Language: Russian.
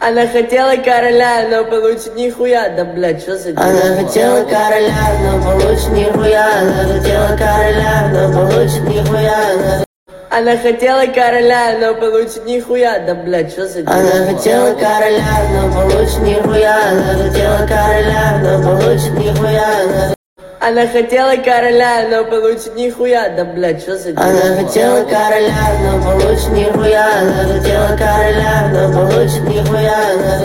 Она хотела короля, но получит нихуя. Да блять, что за... Она хотела короля, но получит нихуя. Она хотела короля, но получит нихуя. Она хотела короля, но получит нихуя. Да блять, что за... Она хотела короля, но получит нихуя. Она хотела короля, но получит нихуя. Она хотела короля, но получит нихуя. Да блять, что за... Она хотела короля, но получит нихуя. Она хотела короля, но получит нихуя.